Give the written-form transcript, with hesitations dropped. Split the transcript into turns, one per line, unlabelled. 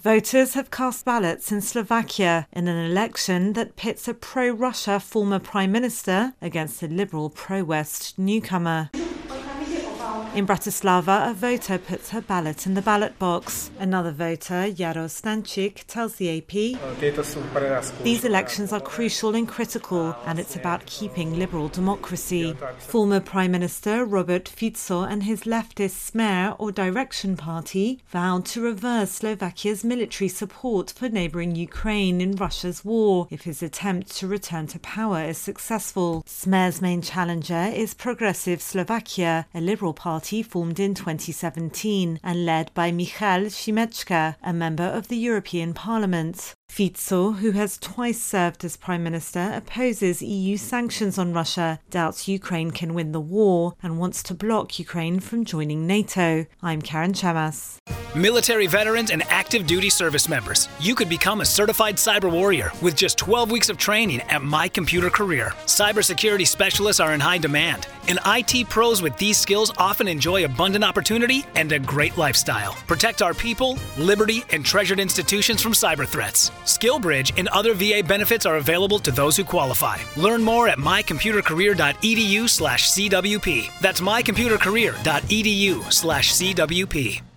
Voters have cast ballots in Slovakia in an election that pits a pro-Russia former prime minister against a liberal pro-West newcomer. In Bratislava, a voter puts her ballot in the ballot box. Another voter, Jaro Stanchik, tells the AP, "These elections are crucial and critical, and it's about keeping liberal democracy." Former Prime Minister Robert Fico and his leftist Smer or Direction Party vowed to reverse Slovakia's military support for neighbouring Ukraine in Russia's war if his attempt to return to power is successful. Smer's main challenger is Progressive Slovakia, a liberal party formed in 2017 and led by Michal Šimečka, a member of the European Parliament. Fico, who has twice served as Prime Minister, opposes EU sanctions on Russia, doubts Ukraine can win the war, and wants to block Ukraine from joining NATO. I'm Karen Chamas.
Military veterans and active duty service members, you could become a certified cyber warrior with just 12 weeks of training at My Computer Career. Cybersecurity specialists are in high demand, and IT pros with these skills often enjoy abundant opportunity and a great lifestyle. Protect our people, liberty, and treasured institutions from cyber threats. SkillBridge and other VA benefits are available to those who qualify. Learn more at mycomputercareer.edu/CWP. That's mycomputercareer.edu/CWP.